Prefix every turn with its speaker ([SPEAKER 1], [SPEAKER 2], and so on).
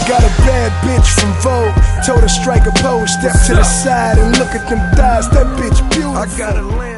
[SPEAKER 1] Got a bad bitch from Vogue, told her strike a pose, step to the side and look at them thighs, that bitch beautiful. I got a land